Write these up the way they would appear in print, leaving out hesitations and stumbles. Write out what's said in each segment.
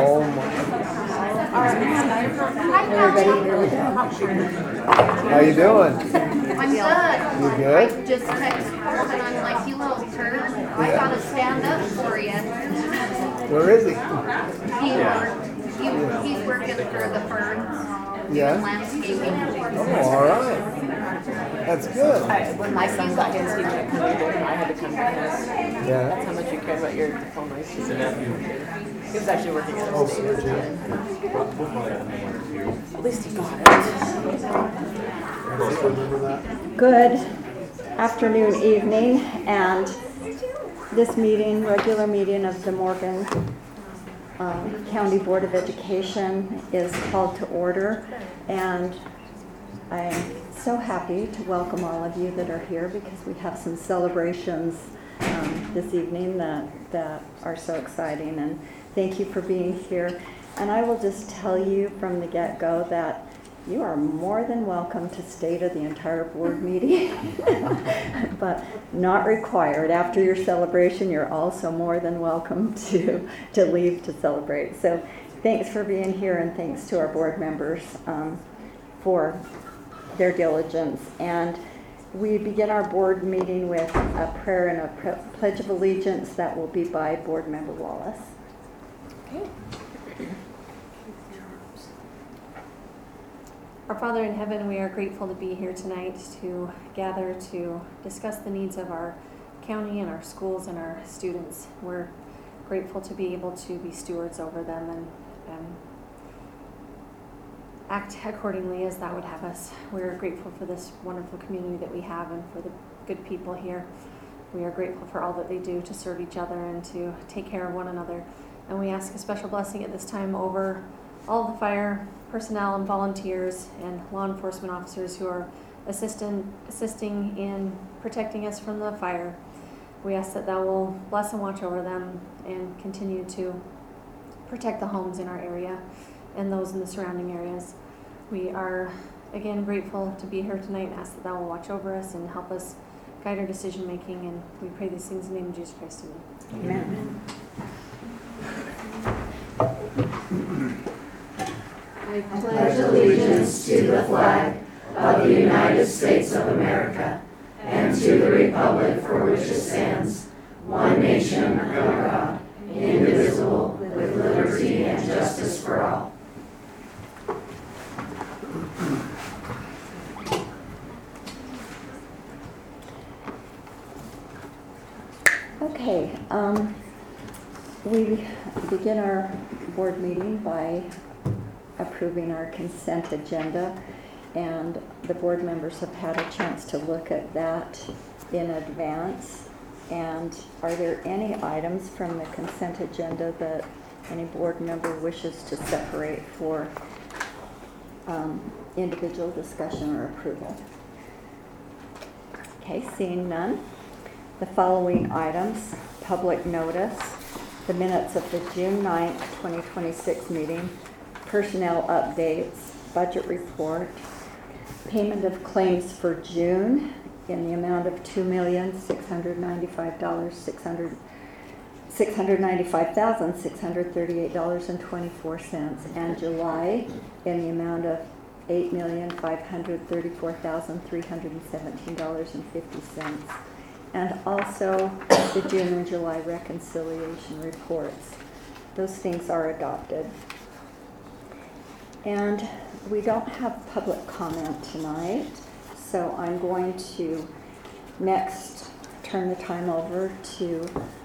Oh my. How you doing? I'm good. You good? I just texted Carl and I'm like, you little turd, I gotta stand up for you. Where is he? He's working for the firms. Yeah. Landscaping. Oh, all right. That's good. When my son got his, he couldn't come to I had to come to his. Yeah. That's how much you cared about your diploma. He was actually working at Oh, a state. Sergio. At least he got it. Remember that? Good afternoon, evening, and this meeting, regular meeting of the Morgan County Board of Education is called to order, and I'm so happy to welcome all of you that are here because we have some celebrations this evening that are so exciting, and thank you for being here. And I will just tell you from the get-go that you are more than welcome to stay to the entire board meeting, but not required. After your celebration, you're also more than welcome to leave to celebrate. So thanks for being here, and thanks to our board members for their diligence. And we begin our board meeting with a prayer and a pledge of allegiance that will be by Board Member Wallace. Okay. Our Father in heaven, we are grateful to be here tonight to gather to discuss the needs of our county and our schools and our students. We're grateful to be able to be stewards over them and act accordingly as that would have us. We're grateful for this wonderful community that we have and for the good people here. We are grateful for all that they do to serve each other and to take care of one another. And we ask a special blessing at this time over all the fire personnel and volunteers and law enforcement officers who are assisting in protecting us from the fire. We ask that thou will bless and watch over them and continue to protect the homes in our area and those in the surrounding areas. We are again grateful to be here tonight and ask that thou will watch over us and help us guide our decision making, and we pray these things in the name of Jesus Christ. Amen. I pledge allegiance to the flag of the United States of America and to the republic for which it stands, one nation under God, indivisible, with liberty and justice for all. Okay, we begin our board meeting by approving our consent agenda, and the board members have had a chance to look at that in advance. And are there any items from the consent agenda that any board member wishes to separate for individual discussion or approval? Okay, seeing none. The following items: public notice, the minutes of the June 9th, 2026 meeting, personnel updates, budget report, payment of claims for June in the amount of $2,695,638.24, and July in the amount of $8,534,317.50. And also the June and July reconciliation reports. Those things are adopted. And we don't have public comment tonight, so I'm going to next turn the time over to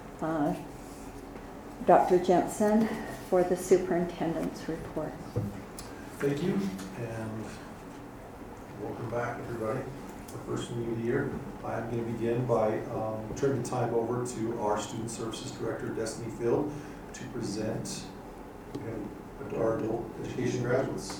Dr. Jensen for the superintendent's report. Thank you, and welcome back, everybody. The first meeting of the year. I'm going to begin by turning the time over to our Student Services Director, Destiny Field, to present our adult education graduates.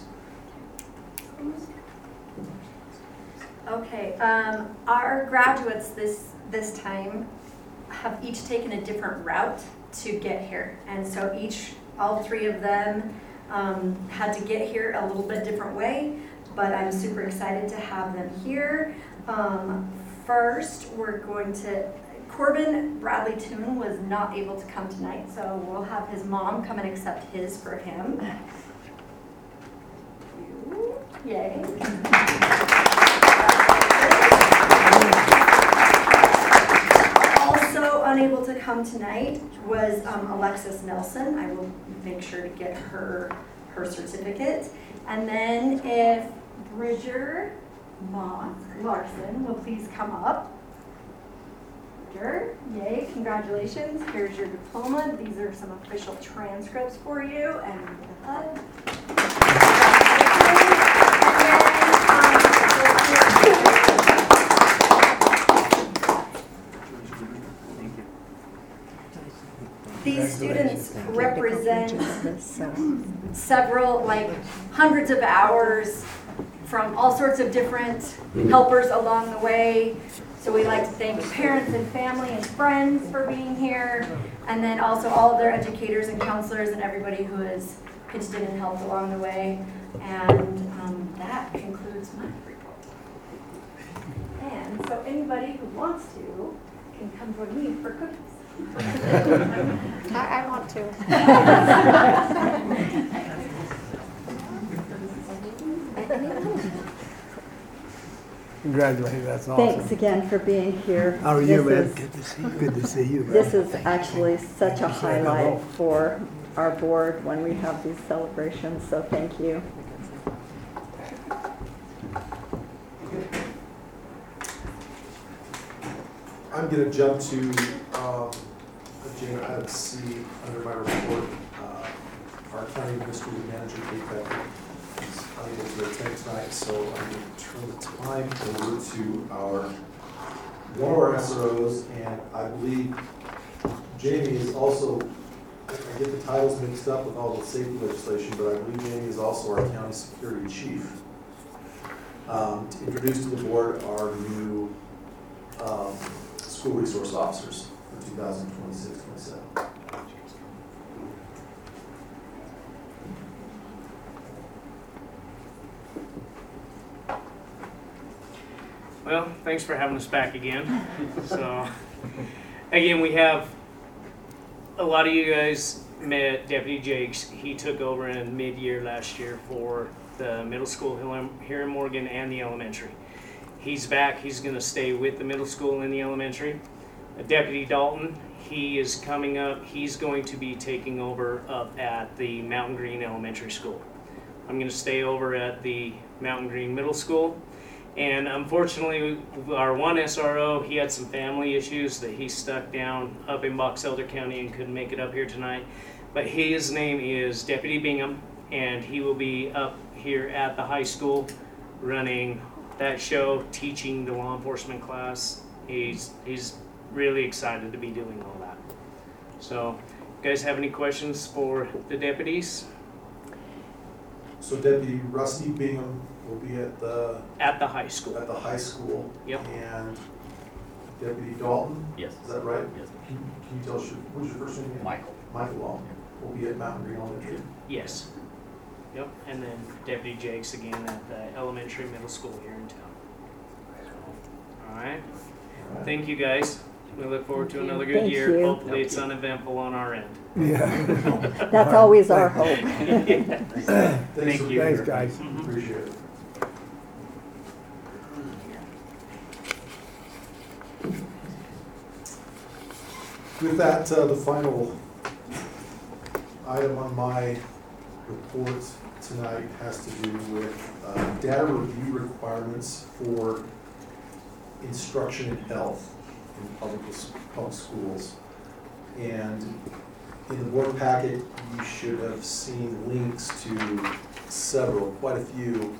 Okay, our graduates this time have each taken a different route to get here, and so all three of them had to get here a little bit different way, but I'm super excited to have them here. First, we're going to Corbin Bradley Toon was not able to come tonight, so we'll have his mom come and accept his for him. Yay. Also unable to come tonight was Alexis Nelson. I will make sure to get her certificate. And then if Bridger Moss Larson will please come up. Bridger, yay, congratulations. Here's your diploma. These are some official transcripts for you. And these students represent several, like hundreds of hours from all sorts of different helpers along the way. So we like to thank parents and family and friends for being here, and then also all of their educators and counselors and everybody who has pitched in and helped along the way. And that concludes my report. And so anybody who wants to can come join me for cookies. I want to. Congratulations, that's awesome. Thanks again for being here. How are you, man? This Good to see you. Good to see you. man. This is actually such a highlight for our board when we have these celebrations, so thank you. I'm going to jump to agenda item C under my report. Our county administrative manager, Kate Becker, is unable to attend tonight, so I'm going to turn the time over to one of our SROs, and I believe Jamie is also, I get the titles mixed up with all the safety legislation, but I believe Jamie is also our county security chief. To introduce to the board our new school resource officers for 2026-27. Well, thanks for having us back again. So, again, we have a lot of you guys met Deputy Jakes. He took over in mid-year last year for the middle school here in Morgan and the elementary. He's back. He's going to stay with the middle school and the elementary. Deputy Dalton, he is coming up. He's going to be taking over up at the Mountain Green Elementary School. I'm going to stay over at the Mountain Green Middle School. And unfortunately, our one SRO, he had some family issues that he stuck down up in Box Elder County and couldn't make it up here tonight. But his name is Deputy Bingham, and he will be up here at the high school running that show, teaching the law enforcement class. He's really excited to be doing all that. So, you guys have any questions for the deputies? So Deputy Rusty Bingham will be at the high school. At the high school. Yep. And Deputy Dalton? Yes. Is that right? Yes. Can you tell us, what's your first name again? Michael. Michael Dalton will be at Mountain Green Elementary. Yes. Yep. And then Deputy Jakes again at the elementary middle school here in town. All right. All right. Thank you guys. We look forward to another good Thank year. you. Hopefully it's uneventful on our end. Yeah. That's always our hope. Thank Thanks for you. being Thanks, here. guys. Appreciate it. With that, the final item on my report tonight has to do with data review requirements for instruction in health in public schools. And in the board packet, you should have seen links to quite a few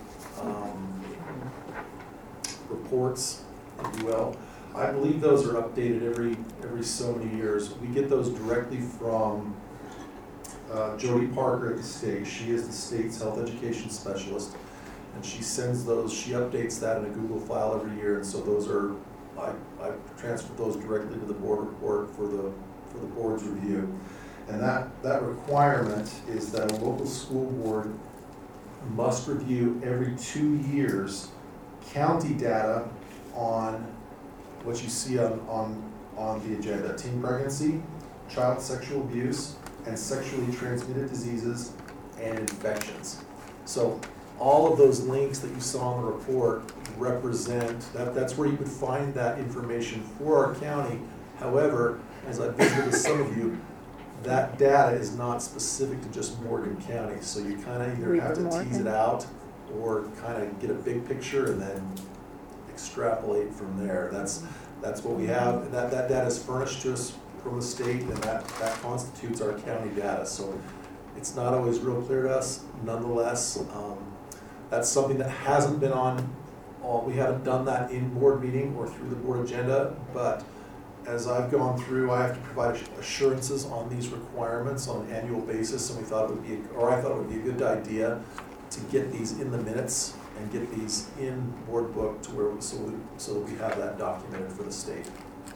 reports, if you will. I believe those are updated every so many years. We get those directly from Jody Parker at the state. She is the state's health education specialist, and she sends those. She updates that in a Google file every year, and so those are. I transfer those directly to the board report for the board's review. And that requirement is that a local school board must review every 2 years county data on what you see on on the agenda: teen pregnancy, child sexual abuse, and sexually transmitted diseases and infections. So all of those links that you saw in the report represent, that's where you would find that information for our county. However, as I visited with some of you, that data is not specific to just Morgan County. So you kind of either Read have the to tease Morgan. it out or kind of get a big picture and then extrapolate from there. That's what we have. That data is furnished to us from the state, and that constitutes our county data. So it's not always real clear to us. Nonetheless, that's something that hasn't been on, we haven't done that in board meeting or through the board agenda, but as I've gone through, I have to provide assurances on these requirements on an annual basis, and I thought it would be a good idea to get these in the minutes and get these in board book to where so that we have that documented for the state.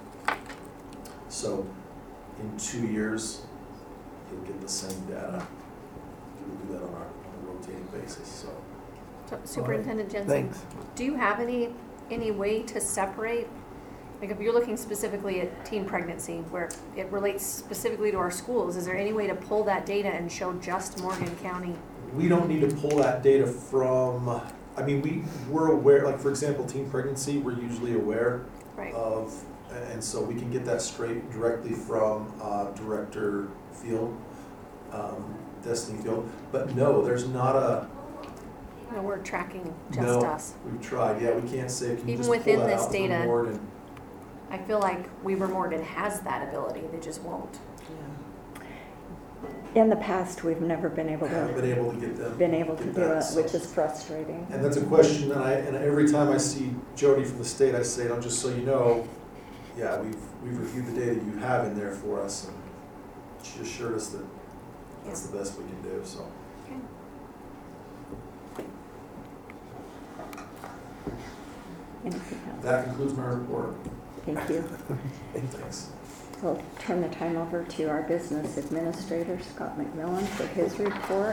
So in 2 years, you'll get the same data. We'll do that on a rotating basis. So, Superintendent Jensen, Thanks. do you have any way to separate, like if you're looking specifically at teen pregnancy, where it relates specifically to our schools, is there any way to pull that data and show just Morgan County? We don't need to pull that data from, I mean, we're aware, like for example, teen pregnancy, we're usually aware Right. of, and so we can get that straight directly from Director Field, Destiny Field. But no, there's not a, No, we're tracking just no, us. we've tried, yeah, we can't say, can you Even just pull within that this out from data, Morgan? I feel like Weaver Morgan has that ability, they just won't. In the past, we've never been able Haven't to, been able to get them. do that, it, so. which is frustrating. And that's a question that and every time I see Jody from the state, I say, just so you know, yeah, we've reviewed the data you have in there for us, and she assured us that that's the best we can do, so. Anything else? That concludes my report. Thank you. Thanks. We'll turn the time over to our business administrator, Scott McMillan, for his report.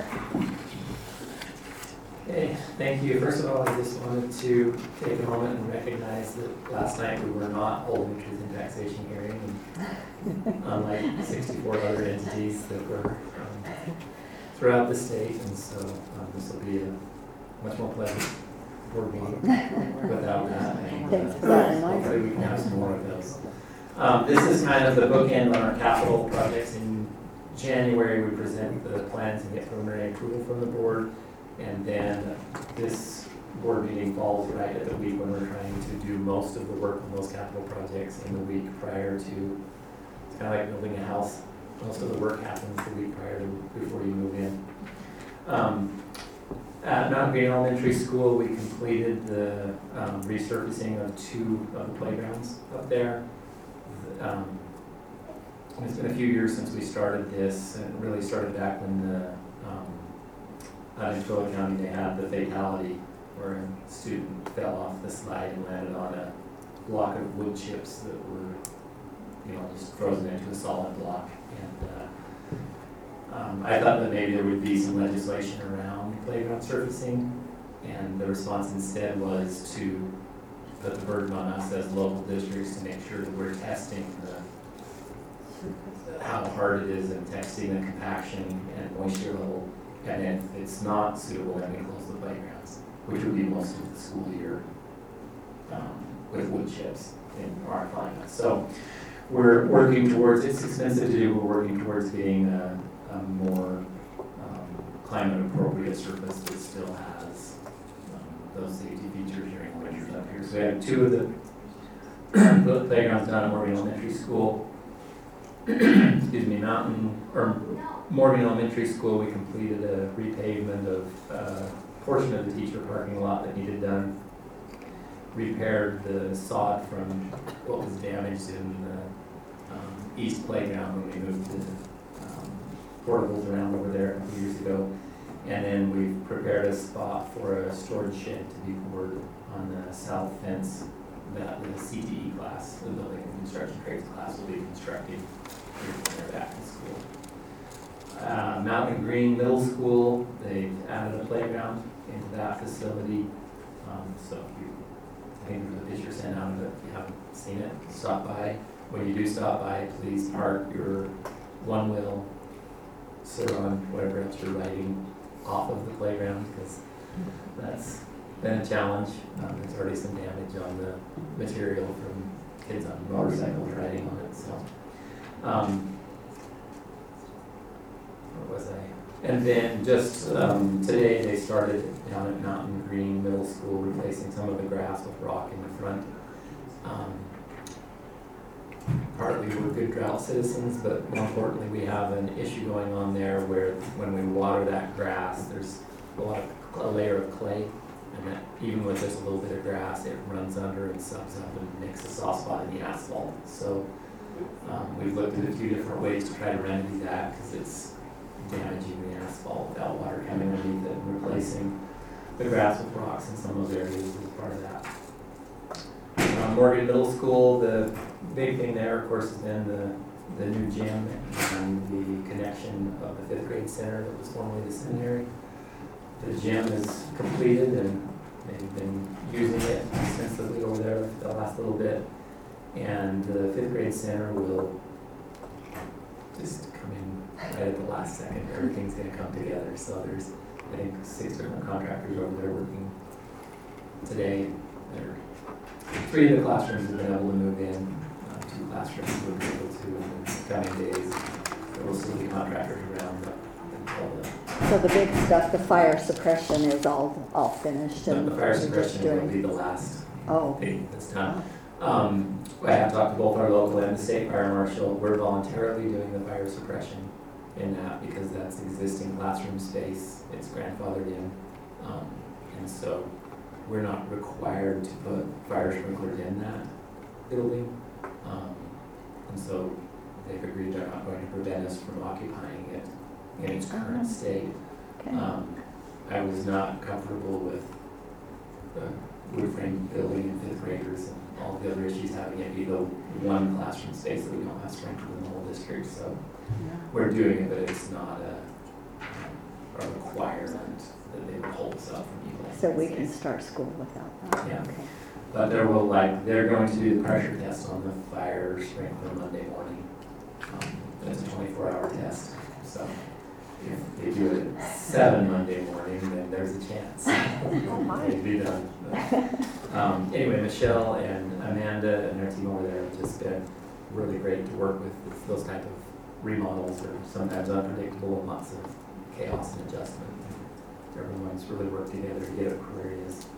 Okay, thank you. First of all, I just wanted to take a moment and recognize that last night we were not holding a truth in taxation hearing, and unlike 64 other entities that were throughout the state, and so this will be a much more pleasant board meeting without that. And, Thanks for that reminder. hopefully we can have some more of those. This is kind of the bookend on our capital projects. In January, we present the plans and get preliminary approval from the board. And then this board meeting falls right at the week when we're trying to do most of the work on those capital projects in the week prior to, it's kind of like building a house. Most of the work happens the week prior to, before you move in. At Mount Green Elementary School, we completed the resurfacing of 2 of the playgrounds up there. It's been a few years since we started this, and it really started back when the in Troy County, they had the fatality where a student fell off the slide and landed on a block of wood chips that were, just frozen into a solid block. And I thought that maybe there would be some legislation around playground surfacing, and the response instead was to put the burden on us as local districts to make sure that we're testing how hard it is and testing the compaction and moisture level. And if it's not suitable, then we close the playgrounds, which would be most of the school year with wood chips in our climate. So we're working towards, it's expensive to do, we're working towards getting a more climate appropriate surface that still has those safety features during winters up here. So we have 2 of the playgrounds down at Morgan Elementary School. Excuse me, Morgan Elementary School, we completed a repavement of a portion of the teacher parking lot that needed done. Repaired the sod from what was damaged in the east playground when we moved the portables around over there a few years ago. And then we've prepared a spot for a storage shed to be poured on the south fence that the CTE class, the building and construction trades class, will be constructing when they're back in school. Mountain Green Middle School, they've added a playground into that facility. So I think there's a picture sent out of it. If you haven't seen it, stop by. when you do stop by, please park your one-wheel, Sur-Ron, whatever else you're riding, off of the playground, because that's been a challenge. There's already some damage on the material from kids on motorcycles riding on it, so. Where was I? And then just today, they started down at Mountain Green Middle School replacing some of the grass with rock in the front. Partly we're good drought citizens, but more importantly, we have an issue going on there where when we water that grass, there's a layer of clay, and that even with just a little bit of grass, it runs under and subs up and makes a soft spot in the asphalt. So we've looked at a few different ways to try to remedy that, because it's damaging the asphalt without water coming underneath it, and replacing the grass with rocks in some of those areas is part of that. Morgan Middle School, the big thing there, of course, has been the new gym and the connection of the 5th grade center that was formerly the seminary. The gym is completed, and they've been using it extensively over there the last little bit. And the 5th grade center will just come in right at the last second. Everything's going to come together. So there's, I think, 6 different contractors over there working today. 3 of the classrooms have been able to move in. 2 classrooms will be able to in the coming days. There will still be contractors around, but So the big stuff, the fire suppression is all finished? the And fire you're just suppression will doing- be the last Oh, thing that's done. I have talked to both our local and the state fire marshal. We're voluntarily doing the fire suppression in that because that's existing classroom space. It's grandfathered in. And so we're not required to put fire sprinklers in that building. And so they've agreed they're not going to prevent us from occupying it in its current state. okay. I was not comfortable with the wood frame building in 5th graders and all the other issues having it be the one classroom space that we don't have sprinkled in the whole district. So we're doing it, but it's not a requirement that they would hold us up from utilizing. So we that can space. start school without that? Yeah. Okay. But they're going to do the pressure test on the fire sprinkler Monday morning. It's a 24-hour test. So if they do it at 7 Monday morning, then there's a chance they'd be done. But, anyway, Michelle and Amanda and their team over there have just been really great to work with. Those type of remodels are sometimes unpredictable and lots of chaos and adjustment. Everyone's really worked together to get it where it is.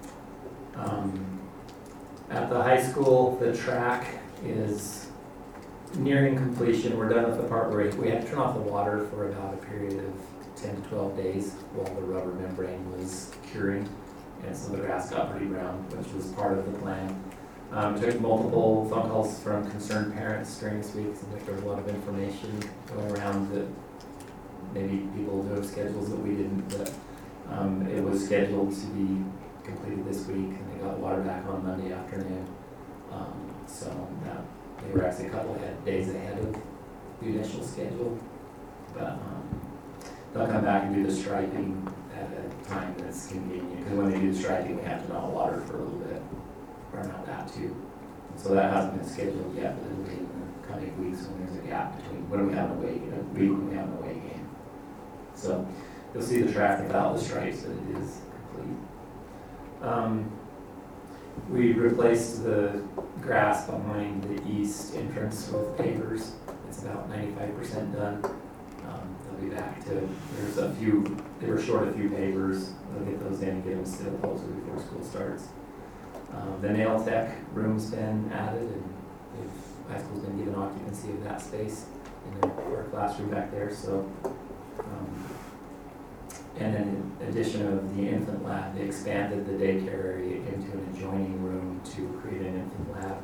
At the high school, the track is nearing completion. We're done with the part where we had to turn off the water for about a period of 10 to 12 days while the rubber membrane was curing. And so the grass got pretty brown, which was part of the plan. Took multiple phone calls from concerned parents during this week. Seems like there was a lot of information going around that maybe people knew of schedules that we didn't, but it was scheduled to be completed this week, and they got water back on Monday afternoon. So they were actually a couple of days ahead of the initial schedule, but they'll come back and do the striping at a time that's convenient, because when they do the striping, we have to not water for a little bit around that too. So that hasn't been scheduled yet, but it'll be in the coming weeks when there's a gap between when we have a week when we have an away game. So you'll see the track without the stripes, but it is complete. We replaced the grass behind the east entrance with pavers. It's about 95% done. They'll be back to, they were short a few pavers. They'll get those in and get them still closer before school starts. The nail tech room's been added, and high school's been given occupancy of that space in our classroom back there. So, and then in addition of the infant lab, they expanded the daycare area into an adjoining room to create an infant lab.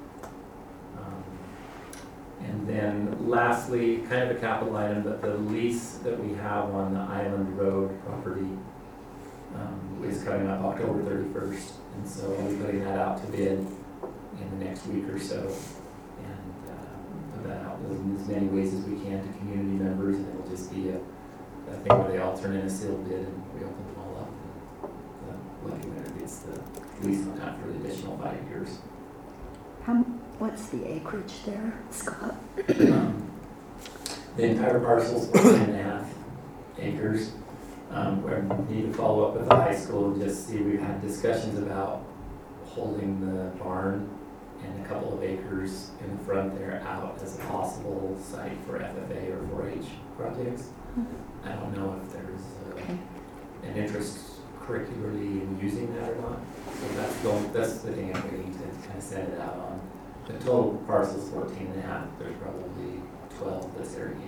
And then lastly, kind of a capital item, but the lease that we have on the Island Road property is coming up October 31st. And so I'll be putting that out to bid in the next week or so. And put that out in as many ways as we can to community members, and it will just be a thing where they all turn in a sealed bid and we open them all up. The lucky winner gets the lease on that for the additional 5 years. What's the acreage there, Scott? The entire parcel is 14.5 acres. We need to follow up with the high school and just see, we've had discussions about holding the barn and a couple of acres in the front there out as a possible site for FFA or 4-H projects. I don't know if there's an interest curricularly in using that or not. So that's the thing I'm waiting to kind of set it out on. The total parcel is 14.5. There's probably 12 that's irrigated.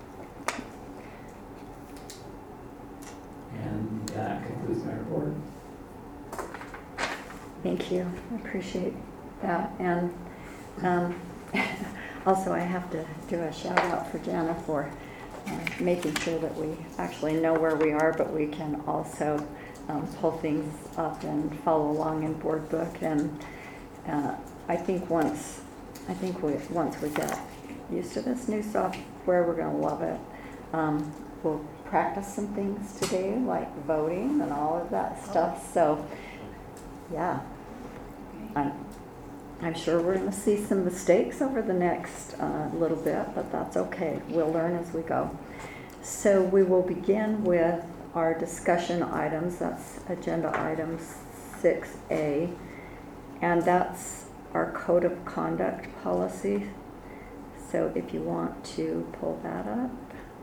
And that concludes my report. Thank you. I appreciate that. And also, I have to do a shout out for Jana for making sure that we actually know where we are, but we can also pull things up and follow along in board book. And I think once we get used to this new software, we're going to love it. We'll practice some things today, like voting and all of that stuff. So, yeah, I'm sure we're going to see some mistakes over the next little bit, but that's okay. We'll learn as we go. So we will begin with our discussion items. That's agenda item 6A, and that's our code of conduct policy. So if you want to pull that up.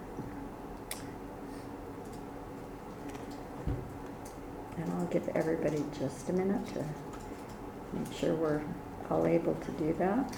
And I'll give everybody just a minute to make sure we're all able to do that.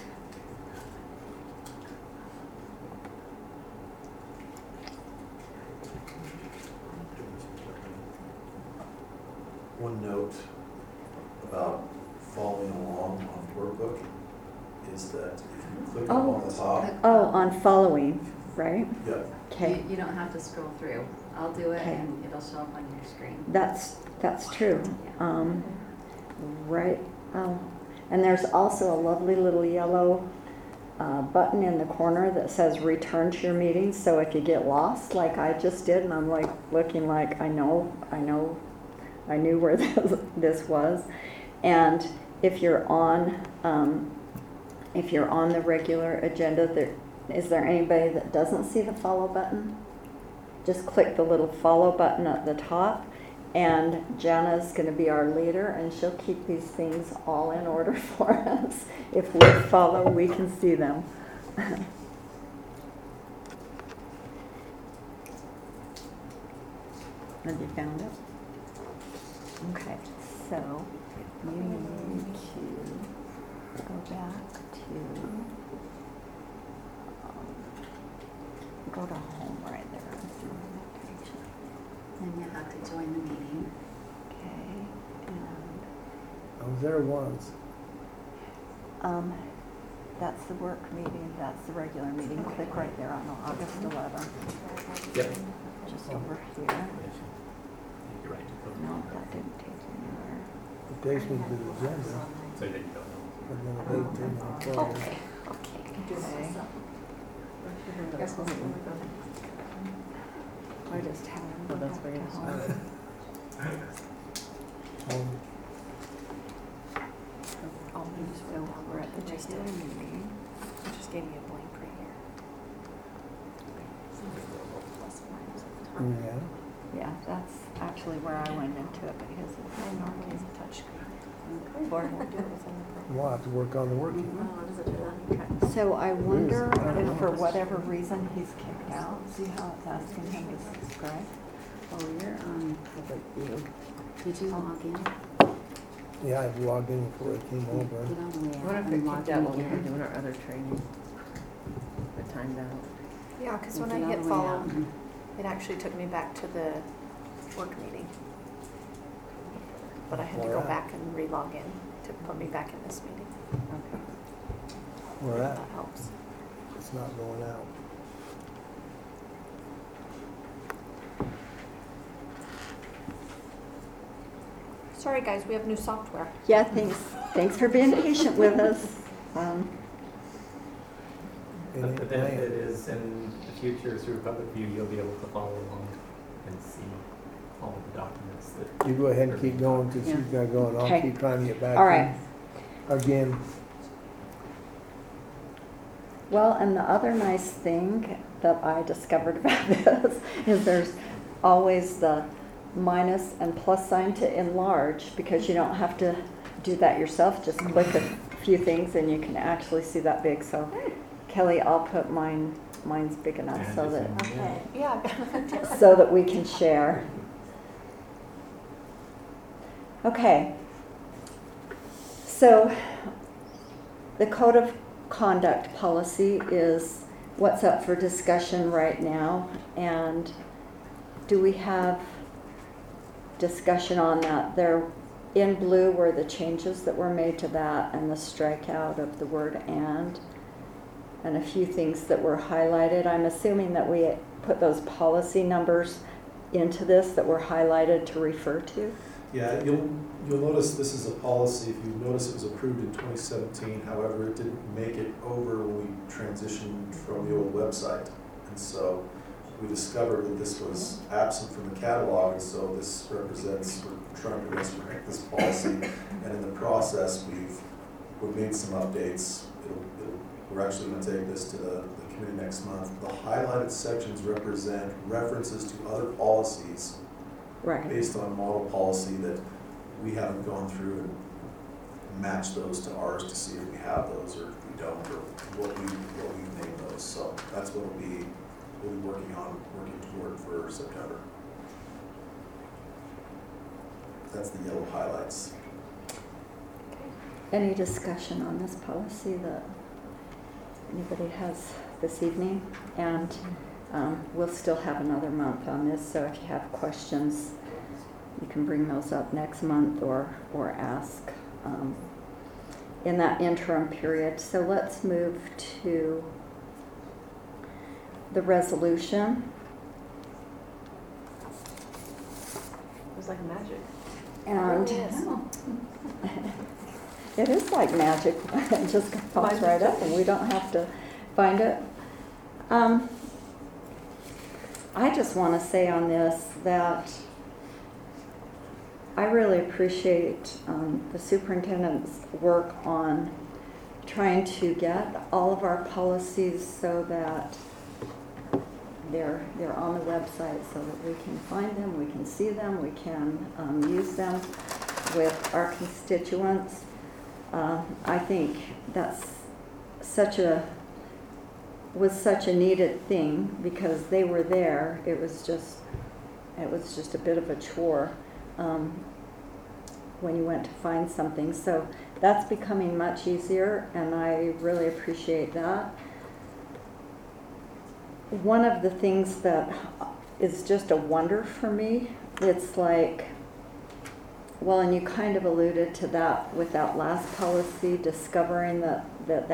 One note about following along on workbook is that if you click up on the top, Oh, on following, right? yep, Okay, You don't have to scroll through. I'll do it Okay. and it'll show up on your screen. that's true. Yeah. Right. And there's also a lovely little yellow button in the corner that says return to your meeting. So if you get lost, like I just did, and I'm like looking like I knew where this was. And if you're on the regular agenda, is there anybody that doesn't see the follow button? Just click the little follow button at the top, and Jana's going to be our leader, and she'll keep these things all in order for us. If we follow, we can see them. Have you found it? Okay, so you need to go back to go to home right there. Then you have to join the meeting. Okay, I was there once. and that's the work meeting, that's the regular meeting. Click right there on August 11th. Yep. Just over here. You're right. No, that didn't take me anywhere. It takes me to the agenda, So then you don't know. but then the date didn't apply. Okay. I just have Oh, that's where you're home. Oh, So we're at the regular meeting. I just gave you a blank right here. Yeah. Yeah, that's actually where I went into it because it's normally It's a touch screen. board. We'll have to work on the working. Oh, does it do that? So I wonder if for whatever reason he's kicked out. See how it's asking him to subscribe? Oh, you're on public view. Did you log in? Yeah, I logged in before I came over. Get all the way What out if it and log kicked in out when we were again. doing our other training? It timed out. Yeah, because And when get I all hit the way follow, out and- it actually took me back to the work meeting. But I had to go Where at? back and re-log in to put me back in this meeting. Okay. Where If at? that helps. It's not going out. Sorry, guys, we have new software. Yeah, thanks for being patient with us. Any But the plan? benefit is in the future through public view, you'll be able to follow along and see all of the documents that. You go ahead and keep going, because she's got to go, and I'll Okay. keep trying to get back. All right. in. Again, Well, and the other nice thing that I discovered about this is there's always the minus and plus sign to enlarge, because you don't have to do that yourself. Just click a few things and you can actually see that big. So Kelly, I'll put mine's big enough so that Okay, yeah. so that we can share. Okay. So the code of conduct policy is what's up for discussion right now, and do we have discussion on that? There in blue were the changes that were made to that and the strikeout of the word and a few things that were highlighted. I'm assuming that we put those policy numbers into this that were highlighted to refer to. Yeah, you'll notice this is a policy. If you notice, it was approved in 2017. However, it didn't make it over when we transitioned from the old website. And so we discovered that this was absent from the catalog, and so this represents, we're trying to resurrect this policy. And in the process, we've made some updates. We're actually going to take this to the committee next month. The highlighted sections represent references to other policies based on model policy that we haven't gone through and matched those to ours to see if we have those or if we don't, or what we've named those. So that's what we'll be working toward for September. That's the yellow highlights. Any discussion on this policy that anybody has this evening? And we'll still have another month on this, so if you have questions, you can bring those up next month or ask in that interim period. So let's move to the resolution. It was like magic. And it is like magic. It just pops right up and we don't have to find it. I just want to say on this that I really appreciate the superintendent's work on trying to get all of our policies so that they're on the website so that we can find them, we can see them, we can use them with our constituents. I think that's such a needed thing because they were there. It was just a bit of a chore when you went to find something. So that's becoming much easier, and I really appreciate that. One of the things that is just a wonder for me, it's like, well, and you kind of alluded to that with that last policy, discovering that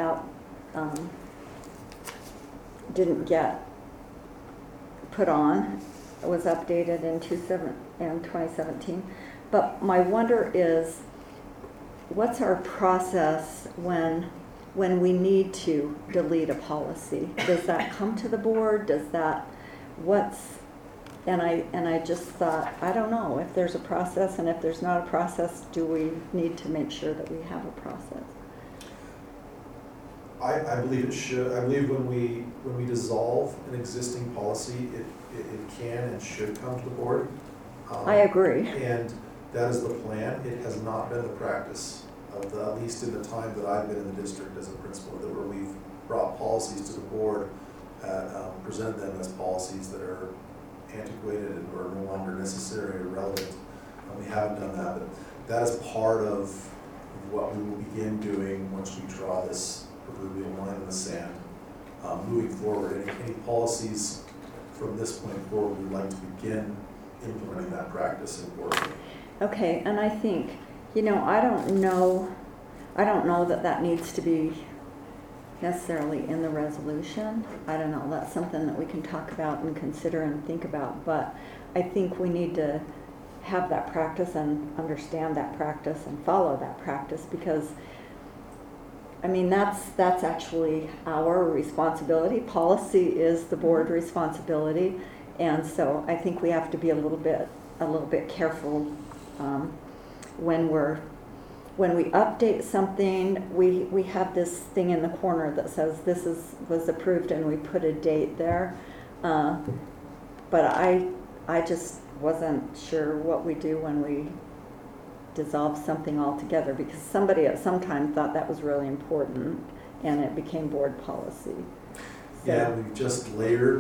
didn't get put on. It was updated in 2017. But my wonder is, what's our process when we need to delete a policy? Does that come to the board? And I just thought, I don't know if there's a process, and if there's not a process, do we need to make sure that we have a process? I believe it should. I believe when we dissolve an existing policy, it can and should come to the board. I agree. And that is the plan. It has not been the practice of at least in the time that I've been in the district as a principal, that where we've brought policies to the board, presented them as policies that are antiquated and are no longer necessary or relevant. We haven't done that, but that is part of what we will begin doing once we draw this proverbial line in the sand. Moving forward, any policies from this point forward, we'd like to begin implementing that practice in board. Okay, and I think, I don't know that needs to be necessarily in the resolution. I don't know, that's something that we can talk about and consider and think about, but I think we need to have that practice and understand that practice and follow that practice, because that's actually our responsibility. Policy is the board responsibility, and so I think we have to be a little bit careful when we're when we update something, we have this thing in the corner that says was approved, and we put a date there. But I just wasn't sure what we do when we dissolve something altogether, because somebody at some time thought that was really important, and it became board policy. So, Yeah, we've just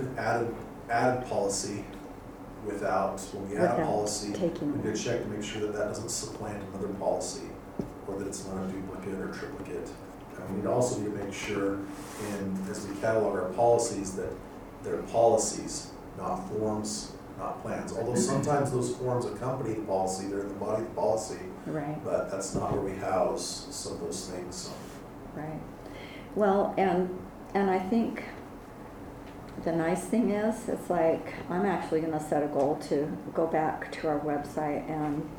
added policy without, when we add a Without policy, taking- we could check to make sure that that doesn't supplant another policy, or that it's not a duplicate or triplicate. And we also need to make sure, as we catalog our policies, that they're policies, not forms, not plans. Although sometimes those forms accompany the policy, they're in the body of the policy, right. but that's not where we house some of those things. Right. Well, and I think the nice thing is, it's like, I'm actually gonna set a goal to go back to our website and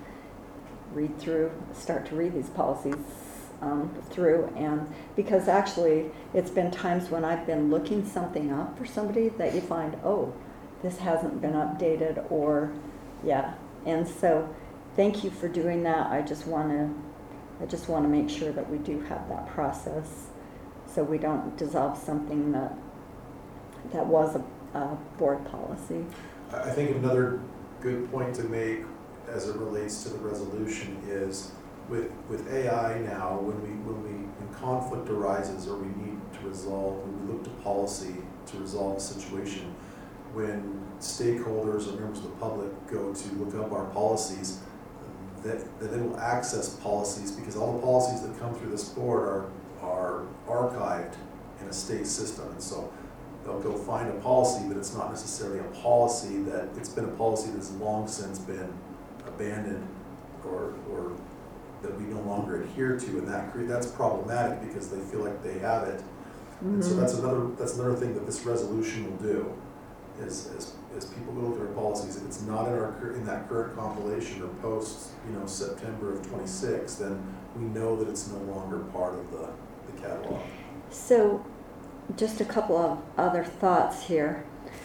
start to read these policies through, and because actually, it's been times when I've been looking something up for somebody that you find, oh, this hasn't been updated, or, yeah. And so, thank you for doing that. I just wanna make sure that we do have that process, so we don't dissolve something that was a board policy. I think another good point to make as it relates to the resolution is with AI now, when conflict arises or we need to resolve, when we look to policy to resolve a situation, when stakeholders or members of the public go to look up our policies, that they will access policies, because all the policies that come through this board are archived in a state system. And so they'll go find a policy, but it's not necessarily a policy that, it's been a policy that's long since been abandoned or that we no longer adhere to, and that's problematic because they feel like they have it. And so that's another thing that this resolution will do, is people go look at our policies, if it's not in that current compilation or post, September of 26, then we know that it's no longer part of the catalog. So, just a couple of other thoughts here.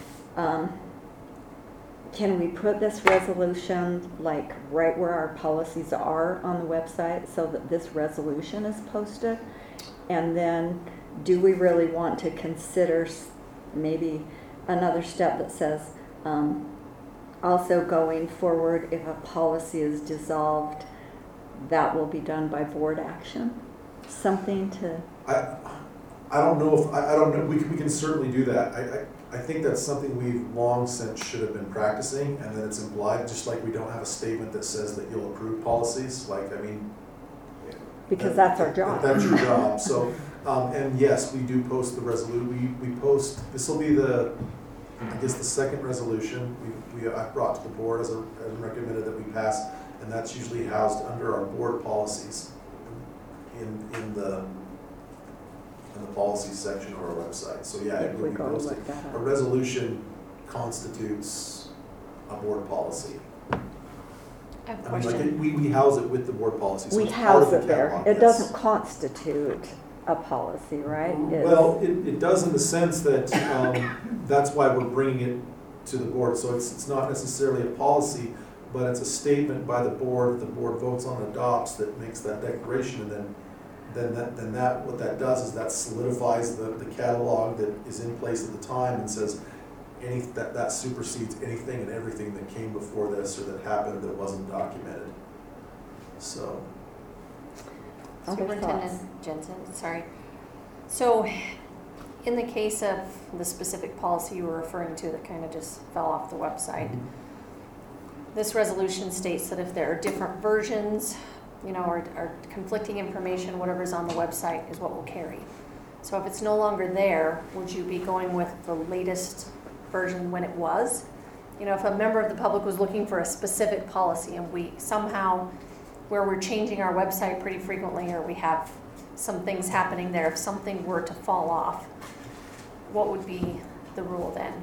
Can we put this resolution like right where our policies are on the website, so that this resolution is posted? And then, do we really want to consider maybe another step that says, also going forward, if a policy is dissolved, that will be done by board action? Something to... I don't know if, I don't know, we can certainly do that. I think that's something we've long since should have been practicing, and that it's implied, just like we don't have a statement that says that you'll approve policies, because that's our job. That's your job. So, and yes, we do post the resolution. We post, this will be the second resolution I brought to the board as recommended that we pass, and that's usually housed under our board policies in the policy section of our website. So yeah, it will be posted. A resolution constitutes a board policy. I have a I mean, question. we house it with the board policy. So We it's part of house the it there. catalog, It yes. doesn't constitute a policy, right? Well, it does in the sense that that's why we're bringing it to the board. So it's not necessarily a policy, but it's a statement by the board that the board votes on and adopts that makes that declaration, and then what that does is that solidifies the catalog that is in place at the time and says that supersedes anything and everything that came before this or that happened that wasn't documented. So. Other thoughts? Superintendent Jensen, sorry. So, in the case of the specific policy you were referring to that kind of just fell off the website, this resolution states that if there are different versions, or conflicting information, whatever's on the website is what will carry. So if it's no longer there, would you be going with the latest version when it was? If a member of the public was looking for a specific policy and we somehow, where we're changing our website pretty frequently, or we have some things happening there, if something were to fall off, what would be the rule then?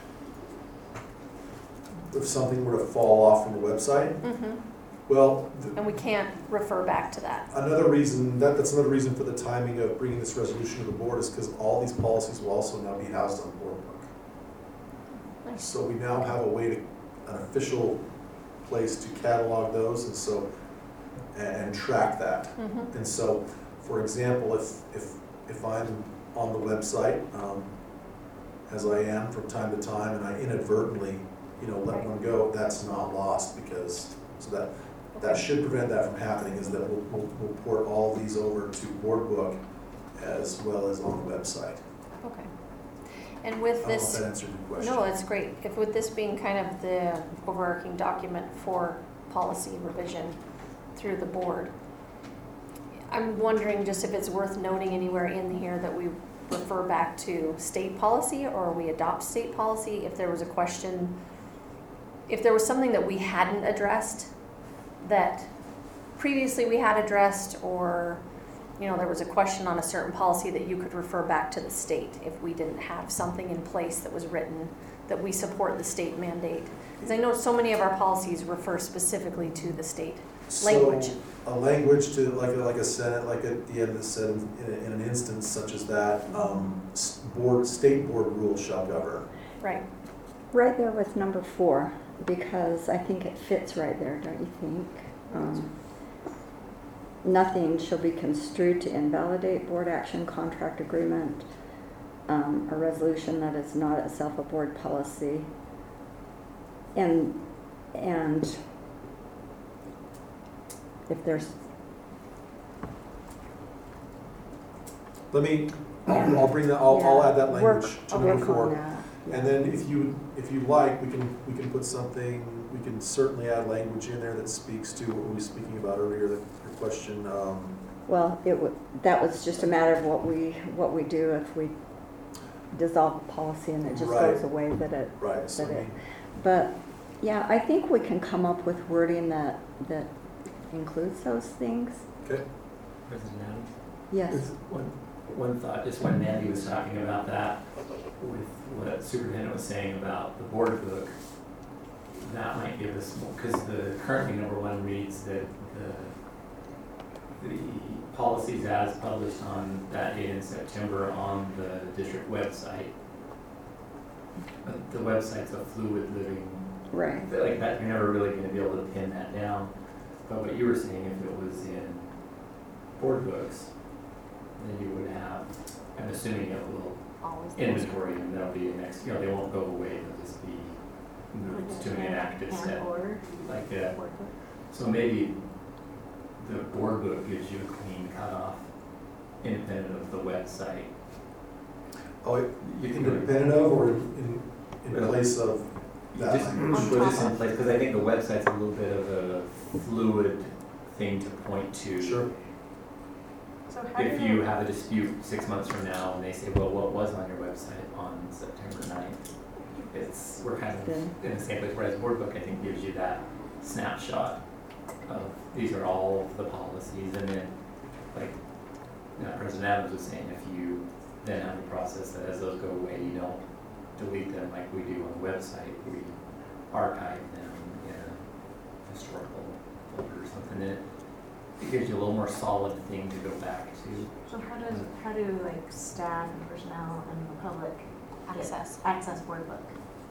If something were to fall off from the website, Mm-hmm. well, And we can't refer back to that. another reason, that's another reason for the timing of bringing this resolution to the board is because all these policies will also now be housed on the board book. Nice. So we now have an official place to catalog those, and so and track that. Mhm. And so, for example, if I'm on the website, as I am from time to time, and I inadvertently, let one go, that's not lost because, so that should prevent that from happening, is that we'll port all these over to Board Book as well as on the website. Okay. And with I don't know if this, that answered your question. no, that's great. If with this being kind of the overarching document for policy revision through the board, I'm wondering just if it's worth noting anywhere in here that we refer back to state policy or we adopt state policy if there was a question, if there was something that we hadn't addressed that previously we had addressed, or there was a question on a certain policy that you could refer back to the state if we didn't have something in place that was written that we support the state mandate. Because I know so many of our policies refer specifically to the state language. So a language to, like a Senate, like at the end it said, in an instance such as that, state board rules shall govern. Right. Right there with number 4, because I think it fits right there, don't you think? Nothing shall be construed to invalidate board action, contract agreement, a resolution that is not itself a board policy. And if there's, I'll bring that, I'll add that language to I'll number work 4. on that. And then if you like, we can put something, we can certainly add language in there that speaks to what we were speaking about earlier, your question. Well, that was just a matter of what we do if we dissolve a policy and it just Right. goes away that it. Right, so But yeah, I think we can come up with wording that includes those things. okay. President Adams? Yes. Just one thought, just when Mandy was talking about that, with what Superintendent was saying about the board book, that might give us more, because currently number 1 reads that the policies as published on that date in September on the district website. But the website's a fluid living, Right. like that, you're never really gonna be able to pin that down. But what you were saying, if it was in board books, then you would have, I'm assuming it will Always. inventory and there'll be an next, they won't go away, they'll just be moved to an inactive step. Like that. So maybe the board book gives you a clean cutoff, independent of the website. Oh, you can independent of or in place of that Just language? put this in place, because I think the website's a little bit of a fluid thing to point to. Sure. So how If do you have a dispute 6 months from now and they say, well, what was on your website on September 9th? We're kind of Good. in the same place, whereas board book, I think, gives you that snapshot of, these are all of the policies, and then, like, President Adams was saying, if you then have a process that as those go away, you don't delete them like we do on the website, we archive them in a historical folder or something, and it gives you a little more solid thing to go back to. So how do like staff and personnel and the public access board book?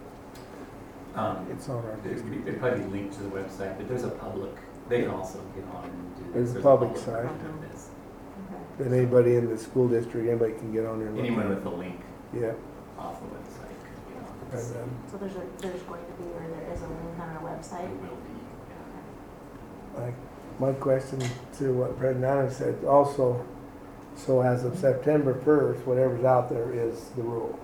It's on our, It'd probably be linked to the website, but there's a public, they can also get on and do this. There's a public site. version of this. that anybody in the school district, anybody can get on there and look Anyone at with a link it. Yeah. off the website could get on. And, So there's going to be, or there is a link on our website? It will be, yeah. like, my question to what President Adams said, also, so as of September 1st, whatever's out there is the rule.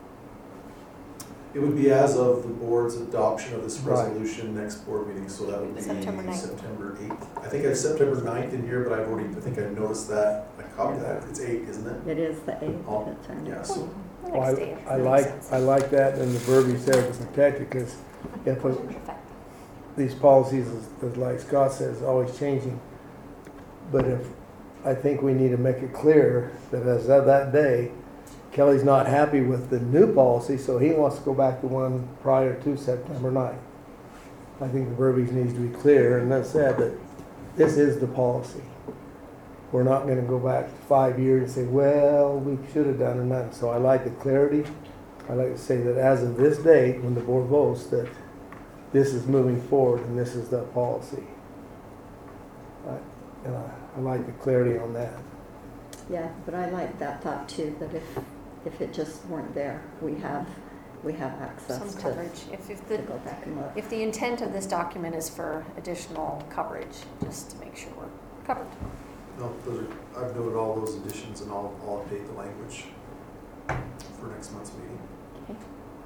It would be as of the board's adoption of this Right. resolution next board meeting, so that would be September 9th. September 8th. I think I have September 9th in here, but I think I noticed that, I copied that, it's 8, isn't it? It is the 8th. Oh, That's our Yeah, next so, one. Well, I like that, and the verbiage there to protect it, because if these policies, as like Scott says, always changing. But I think we need to make it clear that as of that day, Kelly's not happy with the new policy, so he wants to go back to one prior to September 9th. I think the verbiage needs to be clear, and that said that this is the policy. We're not gonna go back 5 years and say, well, we should have done that. So I like the clarity. I like to say that as of this date, when the board votes, that this is moving forward and this is the policy. I like the clarity on that. Yeah, but I like that thought too, that if it just weren't there, we have access Some to coverage. If to go back and look. If the intent of this document is for additional coverage, just to make sure we're covered. No, I've noted all those additions and I'll update the language for next month's meeting. Okay.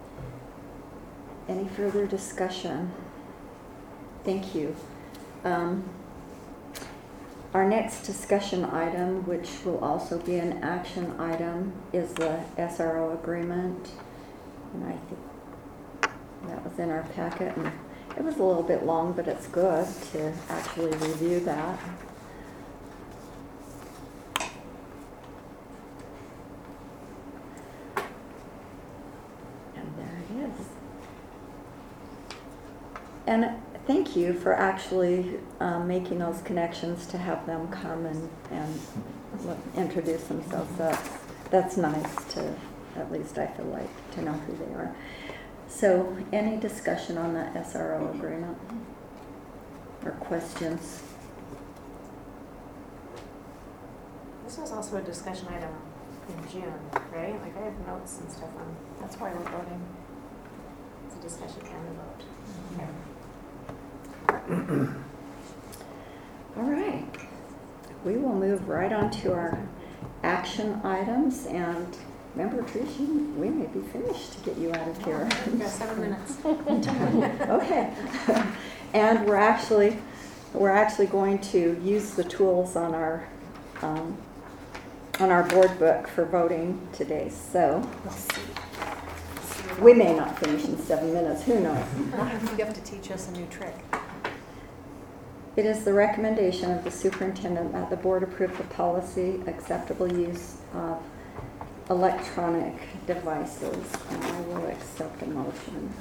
Any further discussion? Thank you. Our next discussion item, which will also be an action item, is the SRO agreement. And I think that was in our packet, and it was a little bit long, but it's good to actually review that. And there it is. And thank you for actually making those connections to have them come and introduce themselves. That's nice to, at least I feel like, to know who they are. So any discussion on the SRO agreement or questions? This was also a discussion item in June, right? Like I have notes and stuff on, That's why we're voting. it's a discussion and a vote. All right. We will move right on to our action items, and remember, Trish, we may be finished to get you out of here. We've got 7 minutes. Okay. And we're actually going to use the tools on our board book for voting today. So We'll see. we may not finish in 7 minutes. Who knows? You have to teach us a new trick. It is the recommendation of the superintendent that the board approve the policy acceptable use of electronic devices, and I will accept a motion.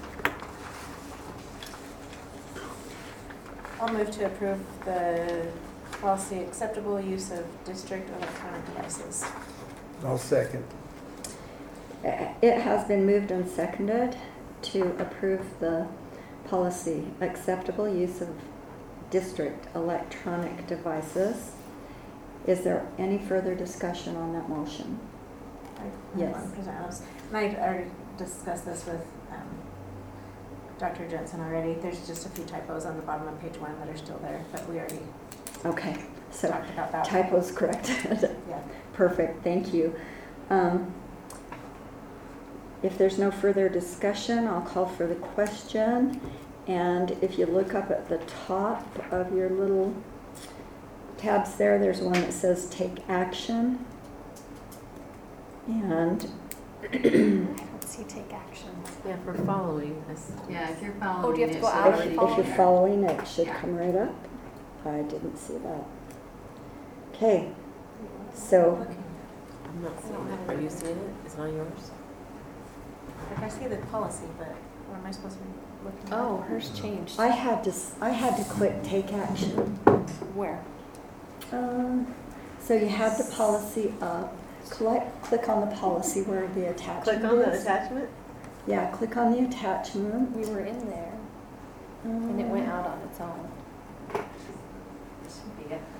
I'll move to approve the policy acceptable use of district electronic devices. I'll second. It has been moved and seconded to approve the policy acceptable use of district electronic devices. Is there any further discussion on that motion? Yes. And I already discussed this with Dr. Jensen already. There's just a few typos on the bottom of page 1 that are still there, but we already Okay, so talked about that. typos corrected. Yeah. Perfect, thank you. If there's no further discussion, I'll call for the question. And if you look up at the top of your little tabs there, there's one that says take action. And I don't see take action. Yeah, if we're following this. Yeah, if you're following. Oh, do you have to it, go so out? already- if you're following, it should Yeah. come right up. I didn't see that. Okay, so I'm not seeing it. Are you seeing it? It's not yours? Like I see the policy, but what am I supposed to be looking at? Oh, hers changed. I had to click take action. Where? So you had the policy up. Click on the policy where the attachment Click on the is. attachment? Yeah, click on the attachment. We were in there, and it went out on its own. Should be it.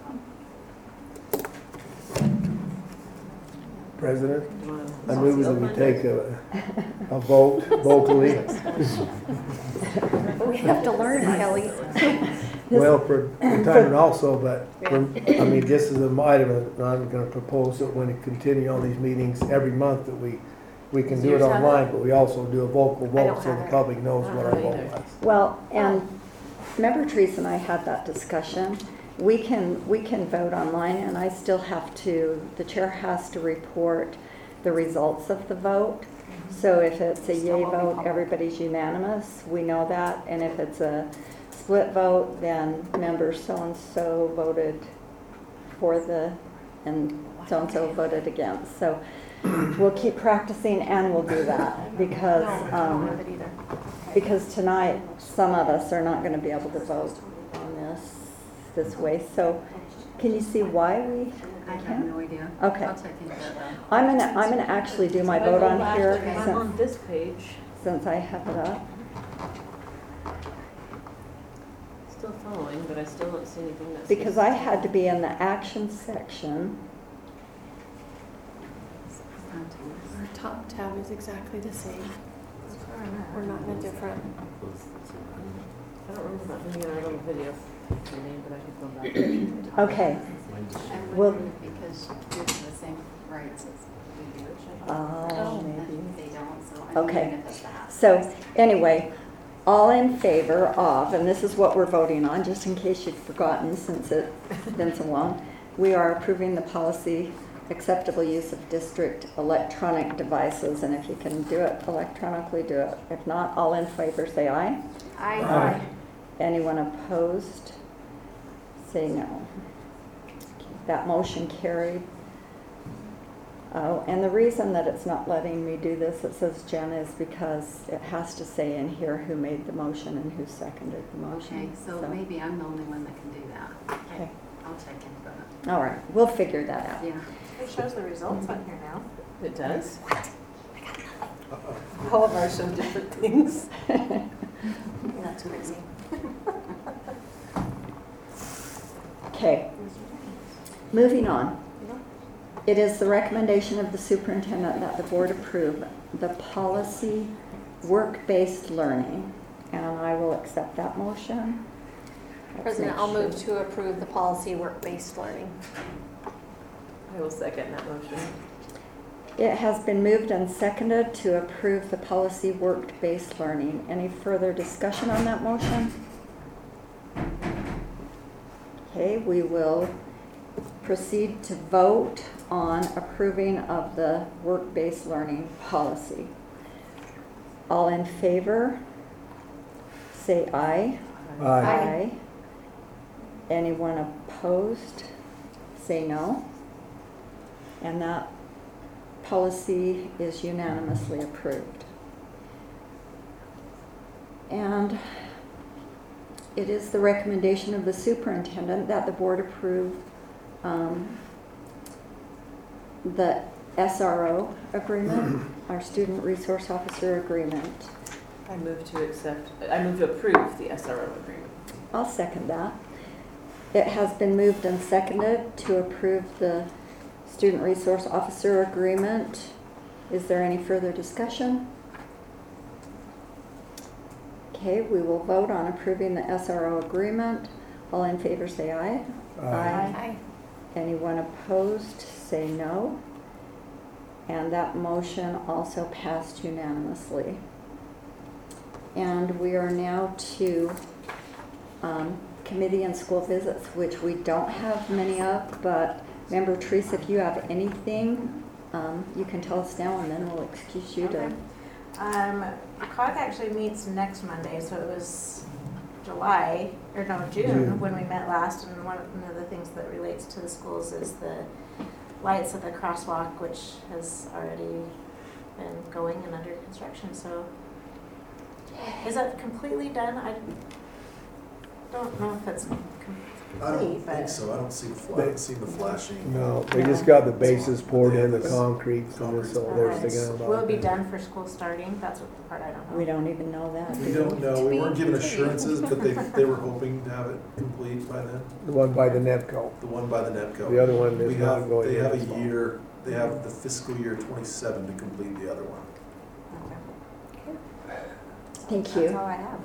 President, Do you want I to- move that we take a vote vocally. But we have to learn, Kelly. Well, for the time and also, but, I mean, this is an item, and I'm gonna propose that when we continue on these meetings every month, that we can do it Yours have it? online, but we also do a vocal I don't vote so have the it. public knows I what don't our vote either. was. Well, and remember Teresa and I had that discussion. We can vote online, and I still have to, the chair has to report the results of the vote. So if it's a Still yay won't be vote, public. everybody's unanimous, we know that. And if it's a split vote, then member so-and-so voted for and so-and-so voted against. So we'll keep practicing and we'll do that because, No, I don't have it either. because tonight, some of us are not going to be able to vote on this way. So can you see why we I have can't? no idea. Okay. I'll check into that. I'm gonna actually do my vote on here I'm on this page. since I have it up. still following, but I still don't see anything that's. Because I had to be in the action section. Our top tab is exactly the same. We're not in a different. I don't remember not being in our little video name, but I can go back. Okay. And Well- because you're the same rights as we do. Oh, maybe. And they don't, so I'm Okay. wondering if it's that. So anyway, all in favor of, and this is what we're voting on, just in case you've forgotten since it's been so long, we are approving the policy acceptable use of district electronic devices, and if you can do it electronically, do it. If not, all in favor, say aye. Aye. Anyone opposed? Say no. That motion carried. Oh, and the reason that it's not letting me do this, it says Jen, is because it has to say in here who made the motion and who seconded the motion. Okay, so maybe I'm the only one that can do that. Okay. I'll check into All right, we'll figure that out. that. Yeah. It shows the results on here now. It does? All of ours show different things. That's crazy. Okay, moving on. It is the recommendation of the superintendent that the board approve the policy work-based learning, and I will accept that motion. Let's President, make I'll move sure. to approve the policy work-based learning. I will second that motion. It has been moved and seconded to approve the policy work-based learning. Any further discussion on that motion? Okay, we will proceed to vote on approving of the work-based learning policy. All in favor, say aye. Aye. Anyone opposed, say no. And that policy is unanimously approved. And it is the recommendation of the superintendent that the board approve the SRO agreement, our student resource officer agreement. I move to approve the SRO agreement. I'll second that. It has been moved and seconded to approve the student resource officer agreement. Is there any further discussion? Okay, we will vote on approving the SRO agreement. All in favor say aye. Aye. Anyone opposed, say no. And that motion also passed unanimously. And we are now to committee and school visits, which we don't have many of, but Member Teresa, if you have anything, you can tell us now and then we'll excuse you to. Okay. COG actually meets next Monday, so it was June when we met last, and one of the things that relates to the schools is the lights at the crosswalk, which has already been going and under construction, so is that completely done? I don't know if it's I don't complete, think but so. I don't see the flashing. No, they just got the bases poured in, the concrete, so they're sticking out. will it be done for school starting? That's what the part I don't know. We don't even know that. We don't know. We weren't given assurances, but they were hoping to have it complete by then. The one by the NEPCO. The one by the NEPCO. The other one We is not have, going. they have in a this fall. year, they have the fiscal year 27 to complete the other one. Thank That's you. all I have.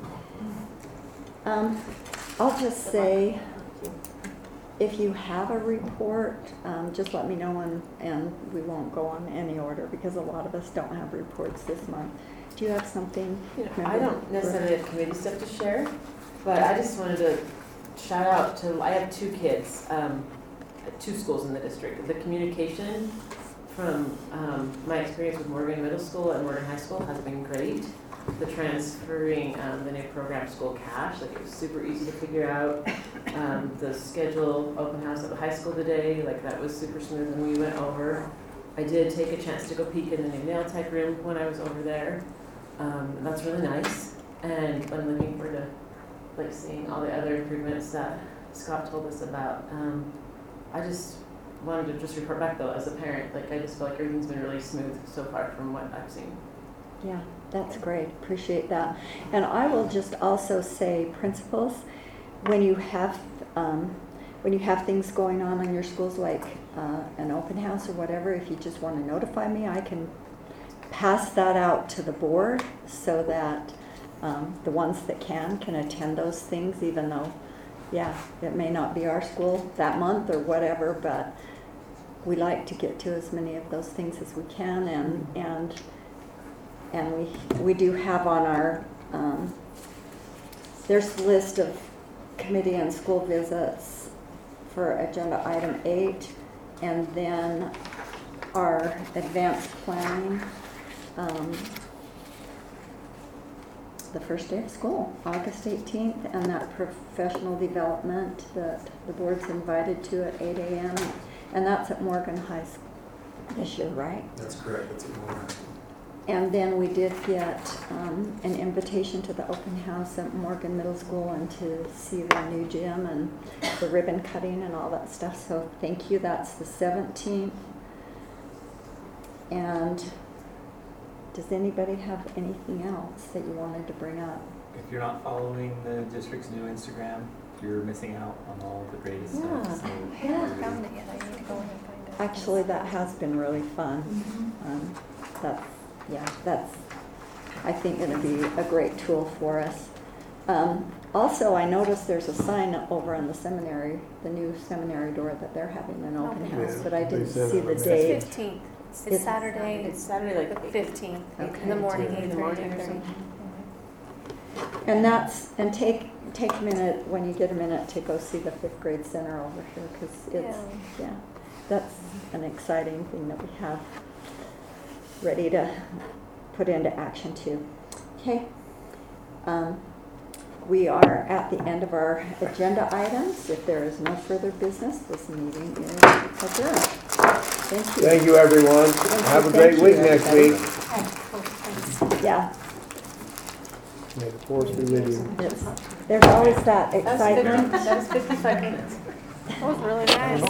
I'll just say, if you have a report, just let me know and we won't go on any order because a lot of us don't have reports this month. Do you have something? You know, I don't necessarily have committee stuff to share, but I just wanted to shout out to, I have two kids, at two schools in the district. The communication from my experience with Morgan Middle School and Morgan High School has been great. The transferring the new program School Cash, like it was super easy to figure out. The schedule open house at the high school today, like that was super smooth and we went over. I did take a chance to go peek in the new nail tech room when I was over there. And that's really nice. And I'm looking forward to like seeing all the other improvements that Scott told us about. I just wanted to just report back though as a parent, like I just feel like everything's been really smooth so far from what I've seen. Yeah, that's great. Appreciate that. And I will just also say, principals, when you have things going on in your schools, like an open house or whatever, if you just want to notify me, I can pass that out to the board so that the ones that can attend those things, even though, yeah, it may not be our school that month or whatever, but we like to get to as many of those things as we can, and we do have on our, there's a list of committee and school visits for agenda item 8, and then our advanced planning, the first day of school, August 18th, and that professional development that the board's invited to at 8 a.m. And that's at Morgan High School this year, right? That's correct, that's what we're asking. And then we did get an invitation to the open house at Morgan Middle School and to see the new gym and the ribbon cutting and all that stuff. So thank you. That's the 17th. And does anybody have anything else that you wanted to bring up? If you're not following the district's new Instagram, you're missing out on all the greatest stuff. So I haven't found it yet. I need to go in and find it. Actually, that has been really fun. That's, I think, going to be a great tool for us. Also, I noticed there's a sign over on the seminary, the new seminary door, that they're having an open house, but I didn't see the It's date. the 15th. It's Saturday. It's Saturday, the like 15th Okay. in the morning, In the 8:30 morning to or 8:30. something. And take a minute, when you get a minute, to go see the 5th grade center over here, because it's, yeah, that's an exciting thing that we have ready to put into action too. Okay. We are at the end of our agenda items. If there is no further business, this meeting is adjourned. Thank you. Thank you, everyone. Have a great week next week. Yeah, May the force be with you. there's always that excitement. That was 55 minutes. That was really nice.